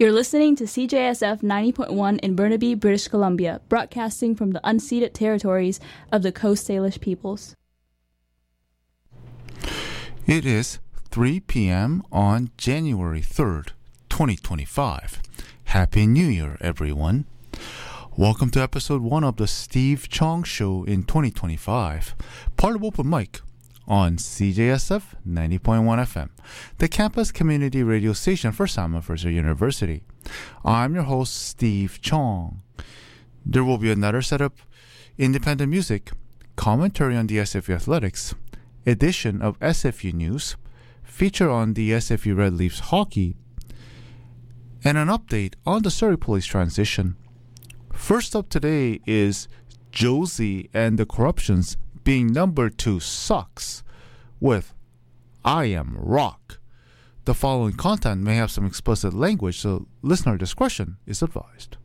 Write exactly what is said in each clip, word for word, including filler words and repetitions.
You're listening to C J S F ninety point one in Burnaby, British Columbia, broadcasting from the unceded territories of the Coast Salish peoples. It is three p.m. on January third, twenty twenty-five. Happy New Year, everyone. Welcome to episode one of the Steve Chong Show in twenty twenty-five. Part of Open Mic on C J S F ninety point one F M, the campus community radio station for Simon Fraser University. I'm your host, Steve Chong. There will be another set of independent music, commentary on the S F U athletics, edition of S F U News, feature on the S F U Red Leafs hockey, and an update on the Surrey Police transition. First up today is Josie and the Corruptions being number two sucks with I Am Rock. The following content may have some explicit language, so listener discretion is advised.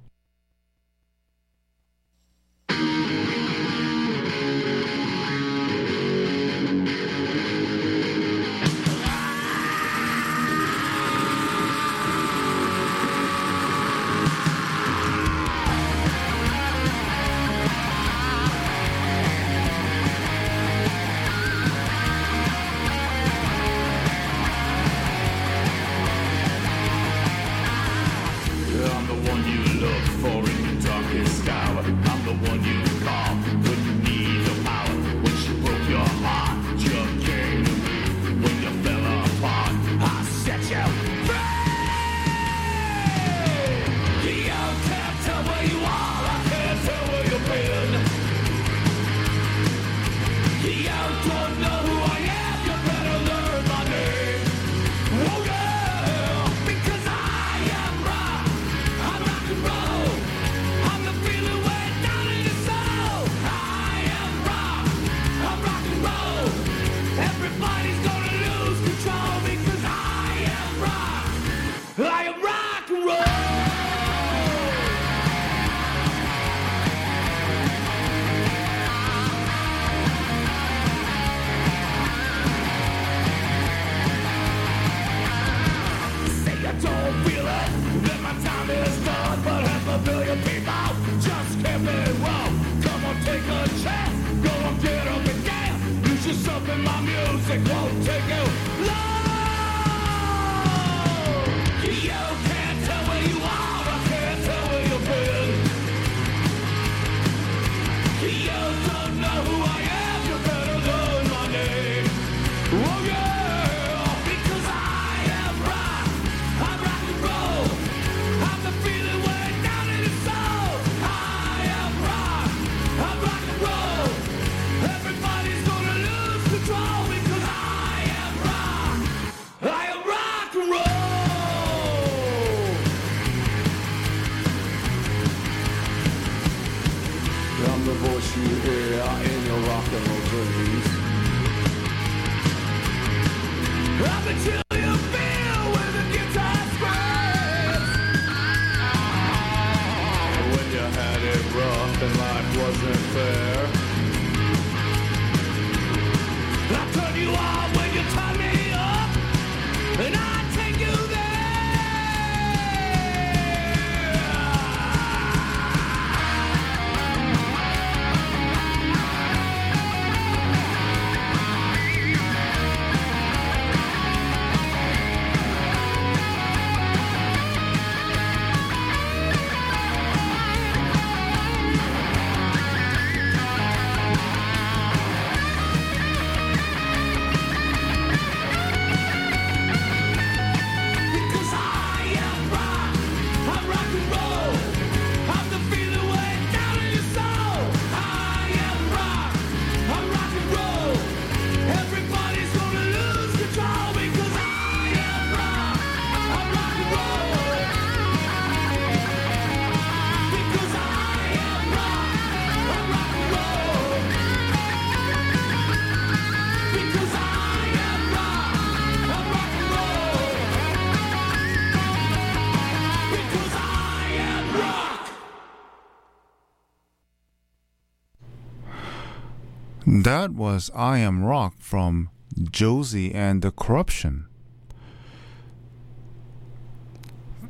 That was I Am Rock from Josie and the Corruption.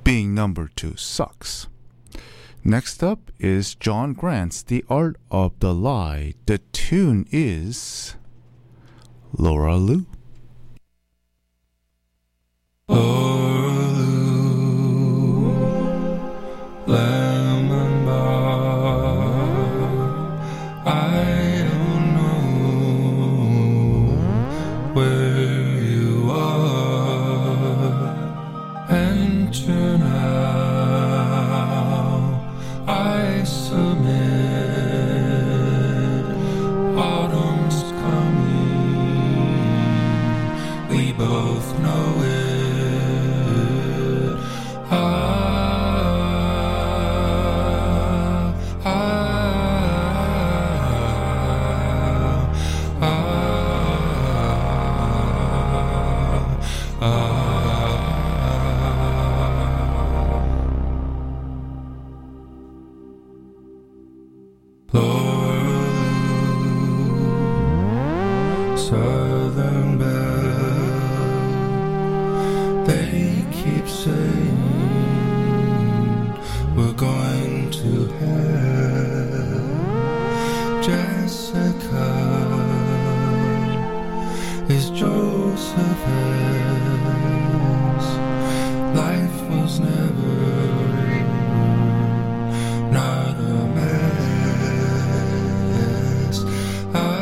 being number two sucks. Next up is John Grant's The Art of the Lie. The tune is Laura Lou. Laura Lou, lemon bar. I don't know where you are. Enter now, I submit. Autumn's coming, we both know it. Southern belle, they keep saying we're going to hell. Jessica is Joseph's. Life was never not a mess. I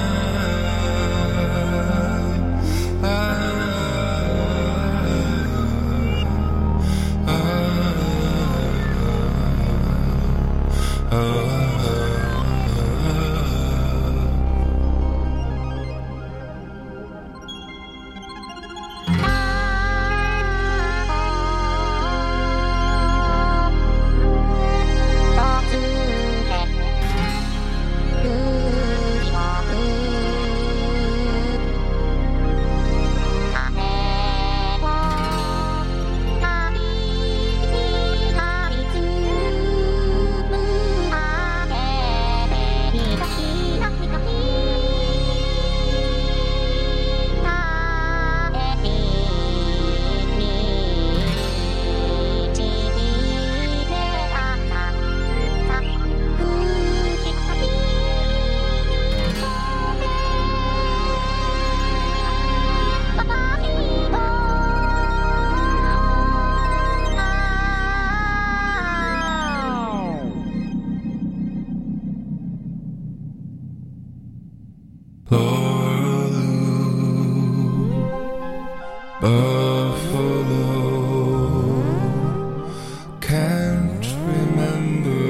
Buffalo, can't remember.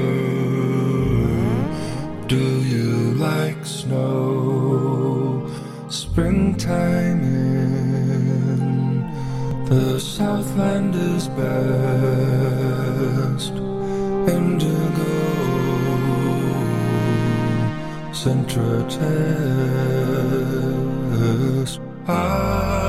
Do you like snow? Springtime in the Southland is best. Indigo, Centratest. Ah.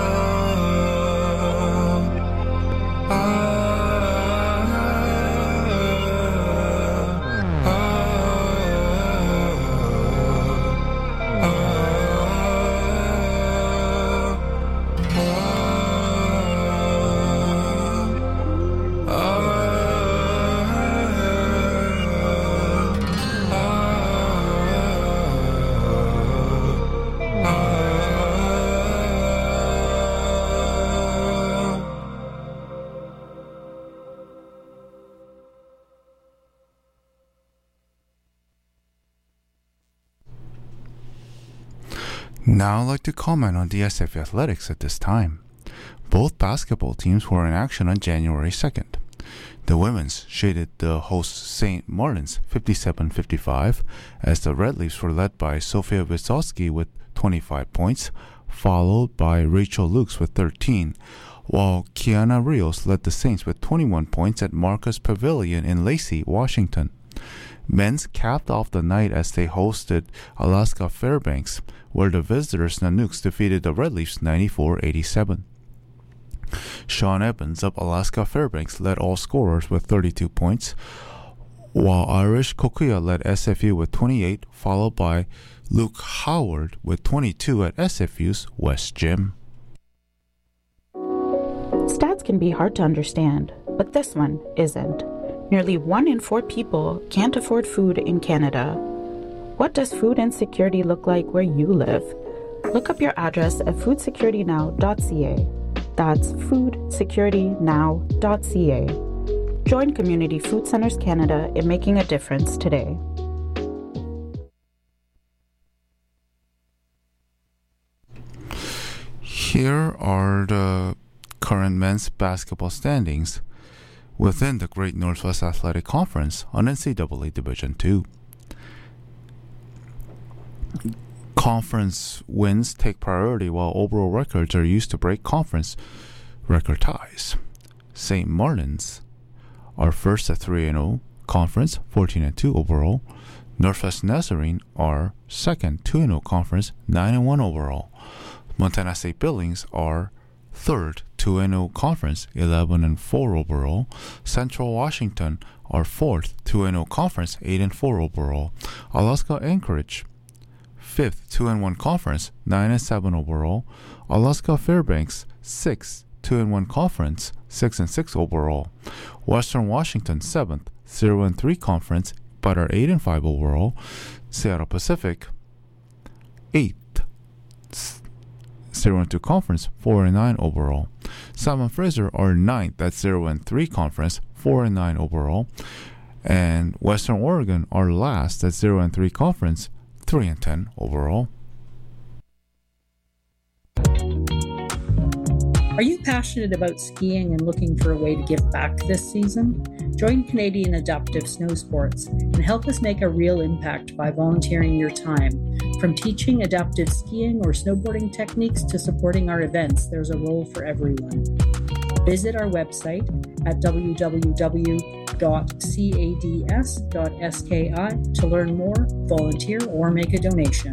Now I'd like to comment on D S F athletics at this time. Both basketball teams were in action on January second. The women's shaded the hosts Saint Martin's fifty-seven fifty-five, as the Red Leafs were led by Sofia Wysotsky with twenty-five points, followed by Rachel Lukes with thirteen, while Kiana Rios led the Saints with twenty-one points at Marcus Pavilion in Lacey, Washington. Men's capped off the night as they hosted Alaska Fairbanks, where the visitors Nanooks defeated the Red Leafs ninety-four eighty-seven. Sean Evans of Alaska Fairbanks led all scorers with thirty-two points, while Irish Kokuya led S F U with twenty-eight, followed by Luke Howard with twenty-two at S F U's West Gym. Stats can be hard to understand, but this one isn't. Nearly one in four people can't afford food in Canada. What does food insecurity look like where you live? Look up your address at food security now dot c a. That's food security now dot c a. Join Community Food Centres Canada in making a difference today. Here are the current men's basketball standings within the Great Northwest Athletic Conference on N C double A Division two. Conference wins take priority while overall records are used to break conference record ties. Saint Martin's are first at three and oh conference, fourteen and two overall. Northwest Nazarene are second, two and oh conference, nine and one overall. Montana State Billings are third, two and oh conference, eleven and four overall. Central Washington are fourth, two and oh conference, eight and four overall. Alaska Anchorage fifth, two and one conference, nine and seven overall. Alaska Fairbanks sixth, two and one conference, six and six overall. Western Washington seventh, zero and three conference, but are eight and five overall. Seattle Pacific eighth, zero and two conference, four and nine overall. Simon Fraser are ninth at zero and three conference, four and nine overall. And Western Oregon are last at zero and three conference, three and ten overall. Are you passionate about skiing and looking for a way to give back this season? Join Canadian Adaptive Snow Sports and help us make a real impact by volunteering your time. From teaching adaptive skiing or snowboarding techniques to supporting our events, there's a role for everyone. Visit our website at w w w dot cads dot s k i to learn more, volunteer, or make a donation.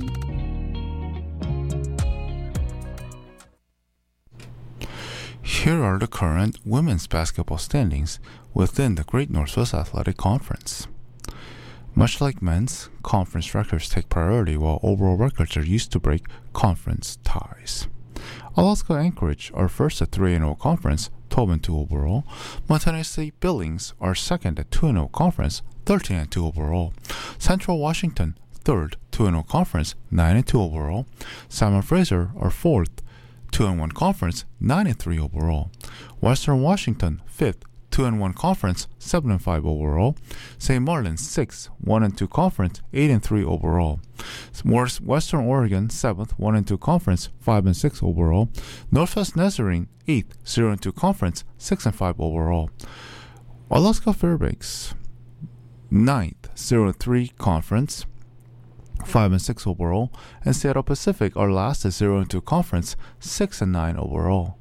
Here are the current women's basketball standings within the Great Northwest Athletic Conference. Much like men's, conference records take priority while overall records are used to break conference ties. Alaska Anchorage are first at three and oh conference, twelve and two overall. Montana State Billings are second at two and oh conference, thirteen and two overall. Central Washington third, two and oh conference, nine and two overall. Simon Fraser are fourth, two and one conference, nine and three overall. Western Washington fifth, two and one conference, seven and five overall. Saint Martin's sixth, one and two conference, eight and three overall. Western Oregon seventh, one and two conference, five and six overall. Northwest Nazarene eighth, zero and two conference, six and five overall. Alaska Fairbanks ninth, zero and three conference, five and six overall, and Seattle Pacific are last at zero and two conference, six and nine overall.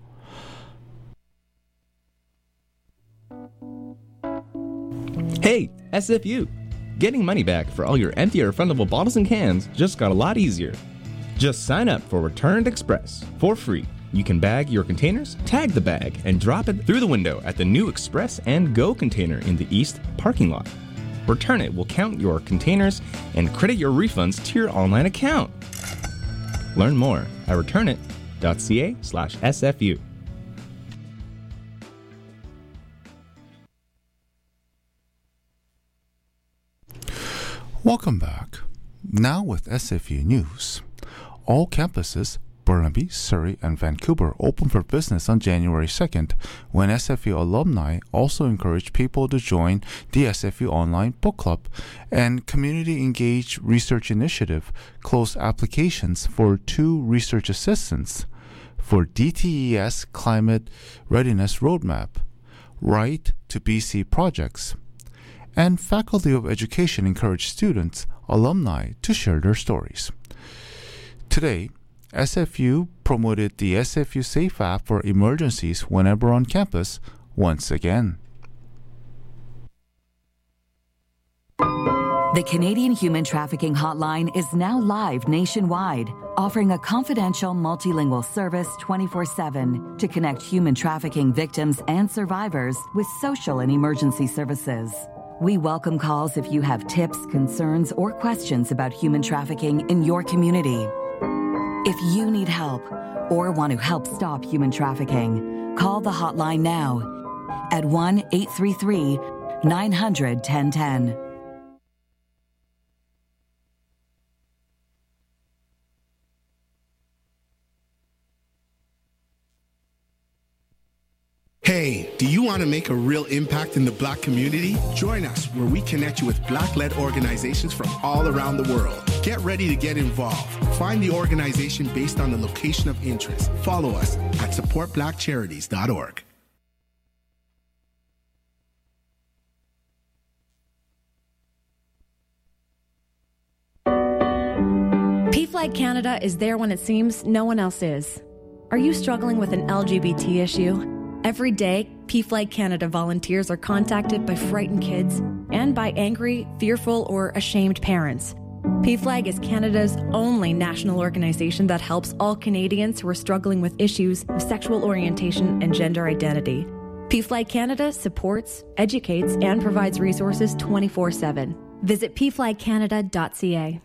Hey, S F U! Getting money back for all your empty or refundable bottles and cans just got a lot easier. Just sign up for Returned Express for free. You can bag your containers, tag the bag, and drop it through the window at the new Express and Go container in the East parking lot. Return It will count your containers and credit your refunds to your online account. Learn more at return it dot c a slash S F U. Welcome back. Now with S F U News. All campuses, Burnaby, Surrey, and Vancouver, open for business on January second, when S F U alumni also encourage people to join the S F U Online Book Club and Community Engaged Research Initiative closed applications for two research assistants for D T E S Climate Readiness Roadmap, Right to B C projects, and Faculty of Education encourage students, alumni, to share their stories. Today, S F U promoted the S F U Safe app for emergencies whenever on campus once again. The Canadian Human Trafficking Hotline is now live nationwide, offering a confidential multilingual service twenty-four seven to connect human trafficking victims and survivors with social and emergency services. We welcome calls if you have tips, concerns, or questions about human trafficking in your community. If you need help or want to help stop human trafficking, call the hotline now, at one eight three three, nine hundred, ten ten. Hey, do you want to make a real impact in the Black community? Join us where we connect you with Black-led organizations from all around the world. Get ready to get involved. Find the organization based on the location of interest. Follow us at support black charities dot org. PFLAG Canada is there when it seems no one else is. Are you struggling with an L G B T issue? Every day, PFLAG Canada volunteers are contacted by frightened kids and by angry, fearful, or ashamed parents. PFLAG is Canada's only national organization that helps all Canadians who are struggling with issues of sexual orientation and gender identity. PFLAG Canada supports, educates, and provides resources twenty-four seven. Visit p flag canada dot c a.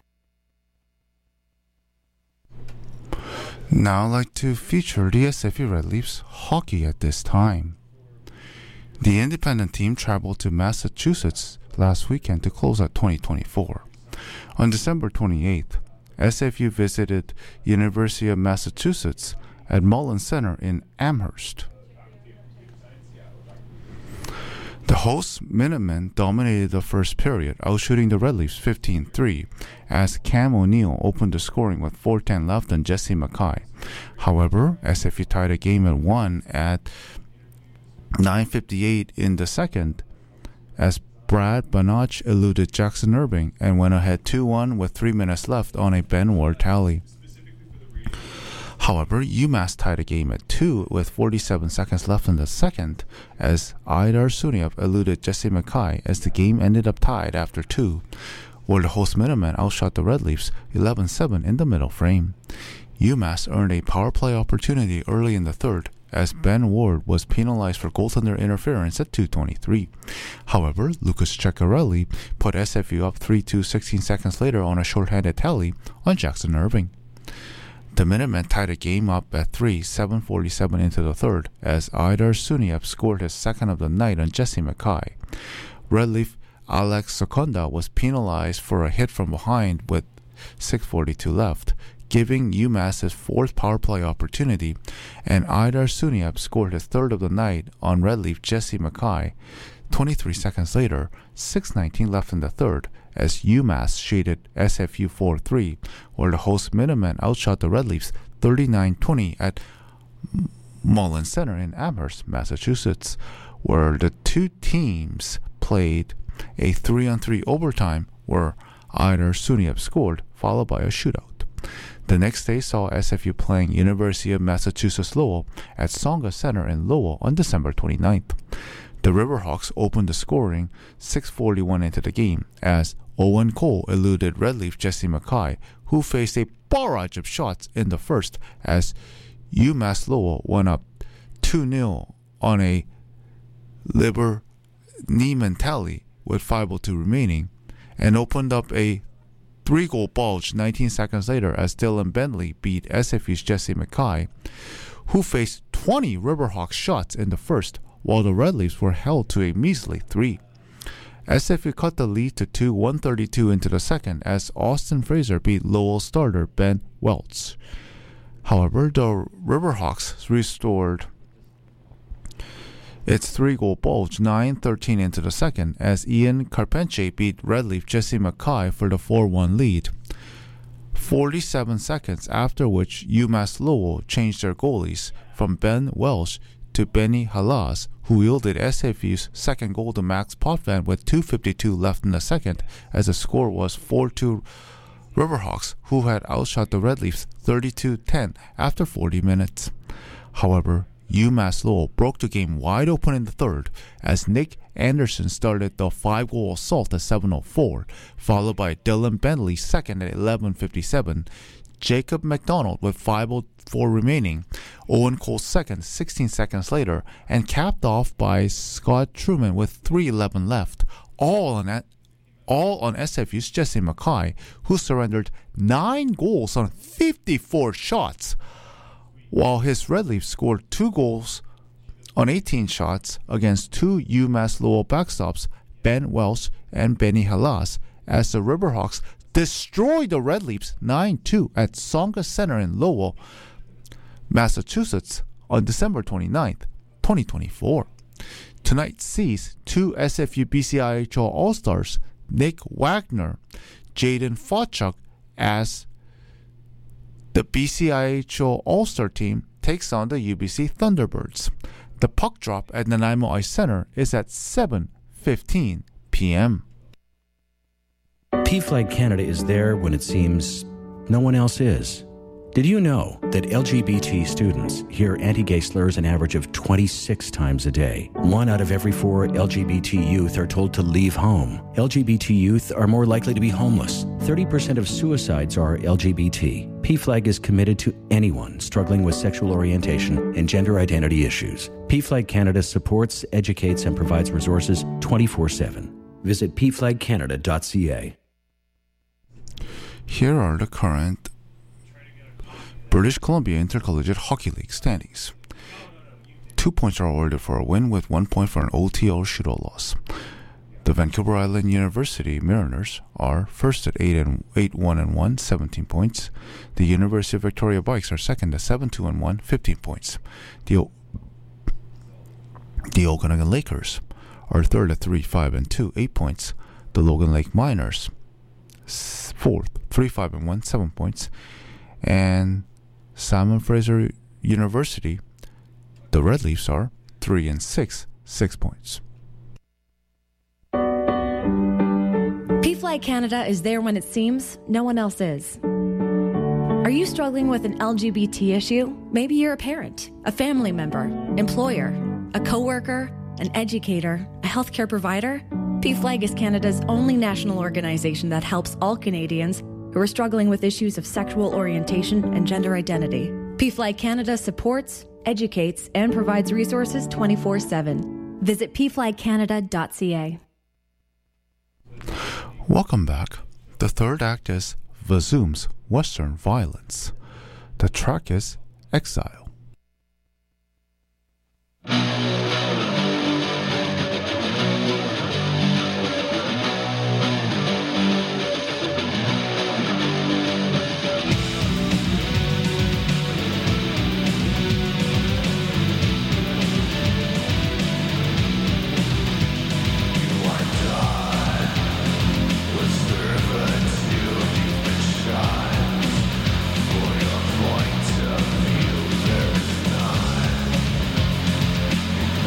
Now I'd like to feature the S F U Red Leafs hockey at this time. The independent team traveled to Massachusetts last weekend to close out twenty twenty-four. On December twenty-eighth, S F U visited University of Massachusetts at Mullins Center in Amherst. The hosts, Minutemen, dominated the first period, outshooting the Red Leafs fifteen three, as Cam O'Neill opened the scoring with four ten left on Jesse Mackay. However, S F U tied a game at one at nine fifty-eight in the second, as Brad Banach eluded Jackson Irving and went ahead two one with three minutes left on a Ben Ward tally. However, UMass tied a game at two with forty-seven seconds left in the second, as Aidar Suniev eluded Jesse Mackay as the game ended up tied after two, where the host Minutemen outshot the Red Leafs eleven seven in the middle frame. UMass earned a power play opportunity early in the third, as Ben Ward was penalized for goaltender interference at two twenty-three. However, Lucas Ceccarelli put S F U up three two sixteen seconds later on a shorthanded tally on Jackson Irving. The Minutemen tied a game up at three, seven forty-seven into the third, as Aidar Suniev scored his second of the night on Jesse Mackay. Red Leaf Alex Seconda was penalized for a hit from behind with six forty-two left, giving UMass his fourth power play opportunity, and Aidar Suniev scored his third of the night on Red Leaf Jesse Mackay. twenty-three seconds later, six nineteen left in the third, as UMass shaded S F U four three, where the host Minutemen outshot the Red Leafs thirty-nine twenty at Mullins Center in Amherst, Massachusetts, where the two teams played a three on three overtime where Aidar Suniev scored, followed by a shootout. The next day saw S F U playing University of Massachusetts Lowell at Tsonga Center in Lowell on December twenty-ninth. The Riverhawks opened the scoring six forty-one into the game, as Owen Cole eluded Red Leaf Jesse Mackay, who faced a barrage of shots in the first, as UMass Lowell went up two nil on a Liber Neiman tally with five oh two remaining, and opened up a three-goal bulge nineteen seconds later as Dylan Bentley beat S F U's Jesse Mackay, who faced twenty Riverhawks shots in the first, while the Red Leafs were held to a measly three. S F U cut the lead to two, one thirty-two into the second, as Austin Fraser beat Lowell starter Ben Welch. However, the Riverhawks restored its three-goal bulge nine thirteen into the second, as Ian Carpentier beat Red Leaf Jesse Mackay for the four one lead. forty-seven seconds after which UMass Lowell changed their goalies from Ben Welch to Benny Halas, who yielded S F U's second goal to Max Potvin with two fifty-two left in the second, as the score was four two Riverhawks, who had outshot the Red Leafs thirty-two ten after forty minutes. However, UMass Lowell broke the game wide open in the third, as Nick Anderson started the five-goal assault at seven oh four, followed by Dylan Bentley's second at eleven fifty-seven, Jacob McDonald with five oh four remaining, Owen Cole's second sixteen seconds later, and capped off by Scott Truman with three eleven left, all on at, all on S F U's Jesse Mackay, who surrendered nine goals on fifty-four shots, while his Red Leafs scored two goals on eighteen shots against two UMass Lowell backstops, Ben Welsh and Benny Halas, as the Riverhawks destroyed the Red Leaps nine two at Tsonga Center in Lowell, Massachusetts on December twenty-ninth, twenty twenty-four. Tonight sees two S F U B C I H O All-Stars, Nick Wagner, Jaden Fawchuk, as the B C I H O All-Star team takes on the U B C Thunderbirds. The puck drop at Nanaimo Ice Center is at seven fifteen p.m. P-Flag Canada is there when it seems no one else is. Did you know that L G B T students hear anti-gay slurs an average of twenty-six times a day? One out of every four L G B T youth are told to leave home. L G B T youth are more likely to be homeless. thirty percent of suicides are L G B T. P-Flag is committed to anyone struggling with sexual orientation and gender identity issues. P-Flag Canada supports, educates, and provides resources twenty-four seven. Visit p flag canada dot c a. Here are the current British Columbia Intercollegiate Hockey League standings. Two points are awarded for a win, with one point for an O T or shootout loss. The Vancouver Island University Mariners are first at eight and eight one and one, seventeen points. The University of Victoria Vikes are second at seven two and one, fifteen points. The o- the Okanagan Lakers are third at three five and two, eight points. The Logan Lake Miners fourth, three five and one, seven points. And Simon Fraser University, the Red Leafs are three and six, six points. P-Flag Canada is there when it seems no one else is. Are you struggling with an L G B T issue? Maybe you're a parent, a family member, employer, a coworker, an educator, a healthcare provider. P-Flag is Canada's only national organization that helps all Canadians who are struggling with issues of sexual orientation and gender identity. P-Flag Canada supports, educates, and provides resources twenty-four seven. Visit p flag canada dot c a. Welcome back. The third act is Vazoom's Western Violence. The track is Exile. For your point of view, there is none.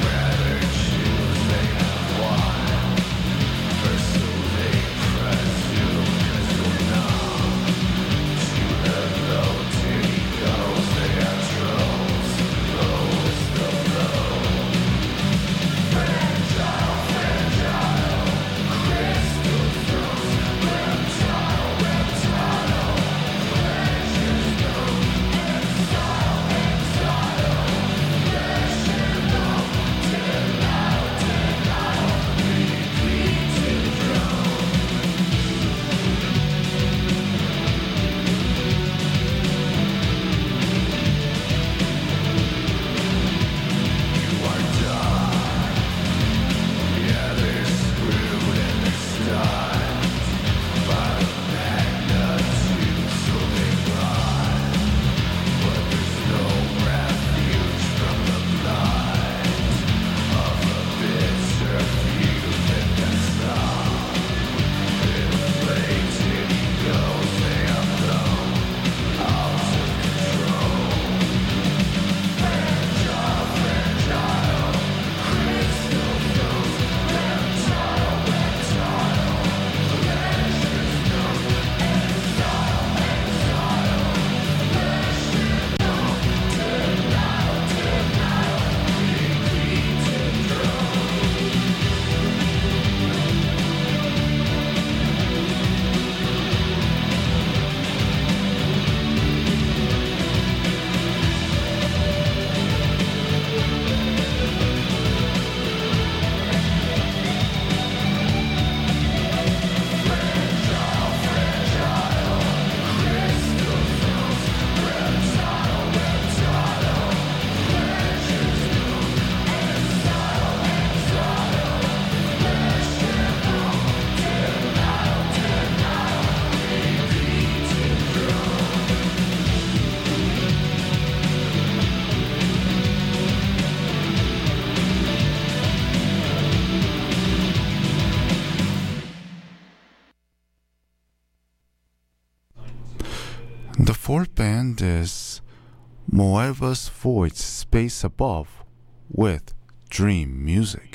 fourth band is Moeva's Void Space Above with Dream Music.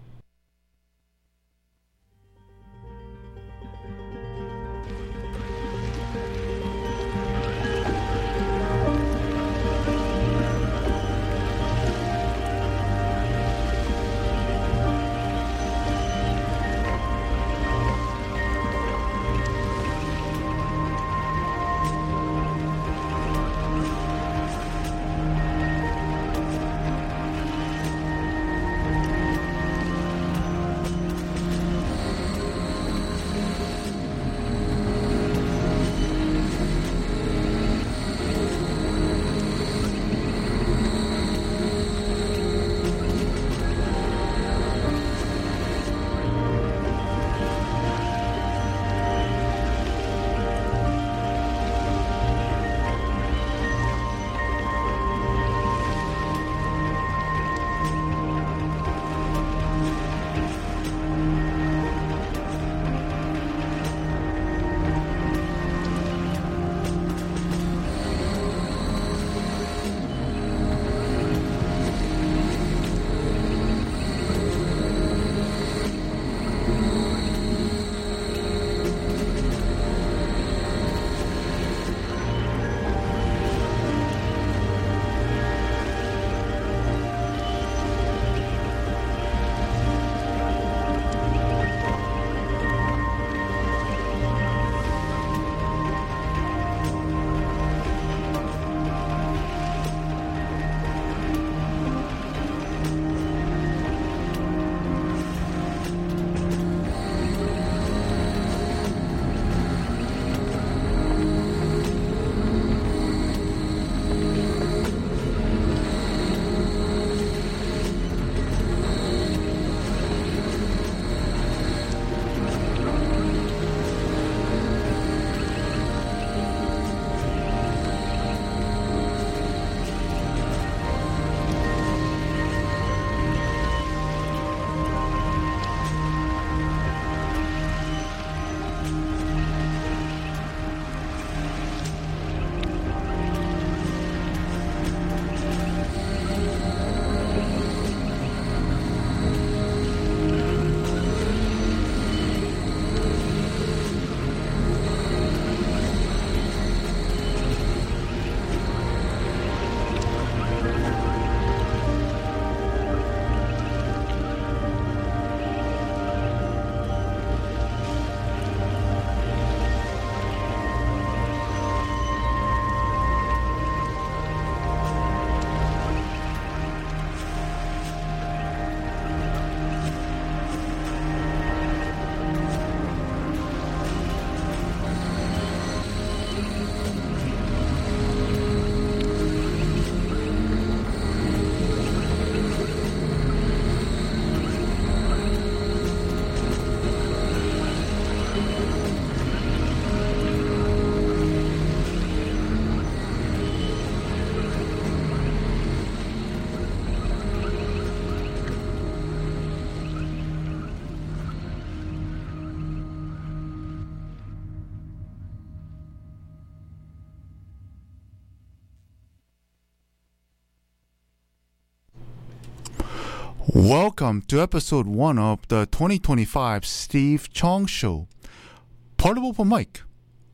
Welcome to episode one of the twenty twenty-five Steve Chong Show, part of Open Mic,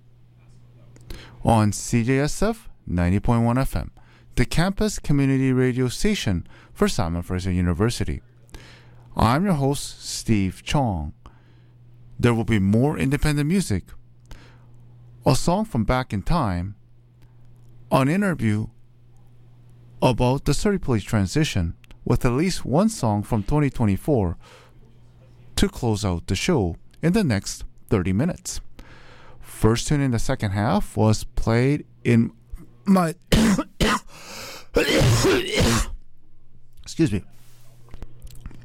on C J S F ninety point one F M, the campus community radio station for Simon Fraser University. I'm your host, Steve Chong. There will be more independent music, a song from back in time, an interview about the Surrey Police transition, with at least one song from twenty twenty-four to close out the show in the next thirty minutes. First tune in the second half was played in my excuse me